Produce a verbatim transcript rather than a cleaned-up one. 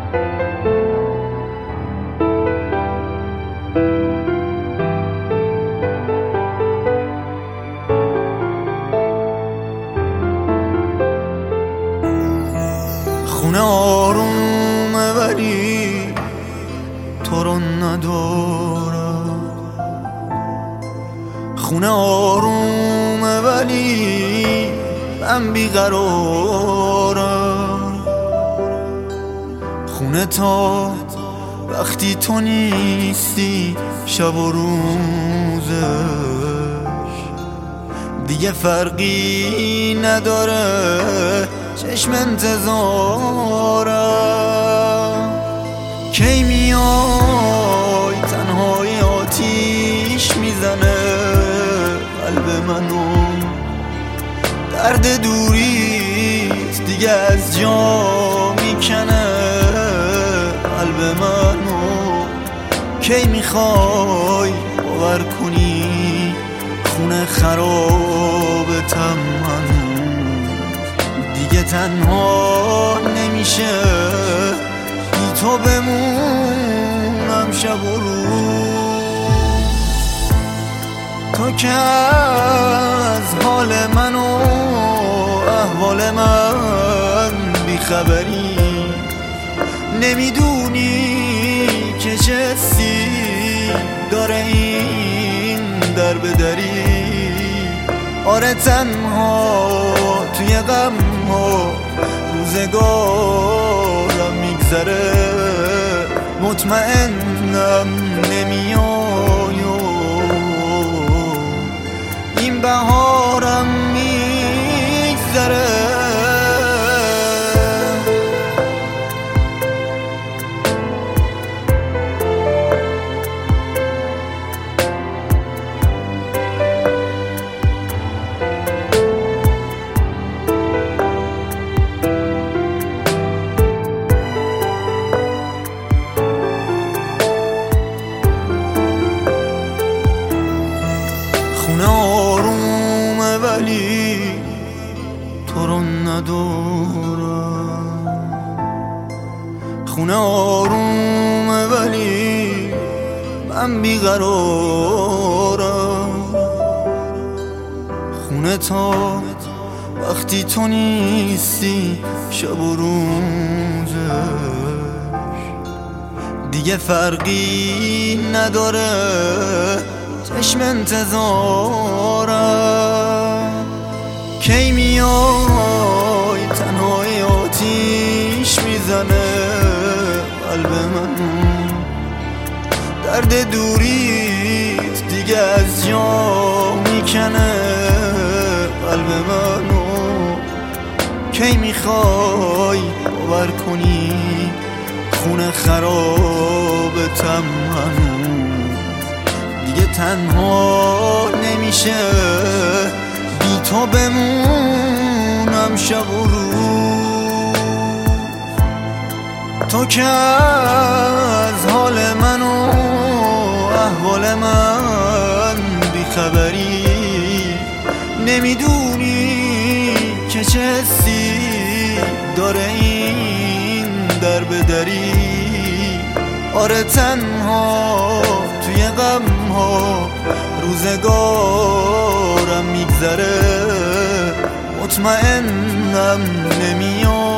خونه آرومه ولی تو رو ندارم. خونه آرومه ولی من بیقرارم. خونه تا وقتی تو نیستی شب و روزش دیگه فرقی نداره، چشم انتظارم. کی میای تنهای آتیش میزنه قلب منو، درد دوریت دیگه از جا میکنه قلب منو. کی میخوای باور کنی خونه خرابتم منو، دیگه تنها نمیشه بی تو بمونم شب و روز. تو که از حال من و احوال من بیخبری، نمیدونی که چه حسی داره این در بدری. آره تنها توی غم ها روزگارم میگذره، مطمئنم نمیای و این بهارم میگذره. خونه آرومه ولی تو رو ندارم. خونه آرومه ولی من بیقرارم. خونه تا وقتی تو نیستی شب و روزش دیگه فرقی نداره، چشم انتظارم. کی میای تنهای آتیش میزنه قلب منو، درد دوریت دیگه از جا میکنه قلب منو. کی میخوای باور کنی خونه خرابتم منو، دیگه تنها نمیشه بی تو بمونم شب و روز. تو که از حال من و احوال من بیخبری، نمیدونی که چه حسی داره این در بدری. آره تنها توی غم ها روزگارم میگذره، مطمئنم نمیای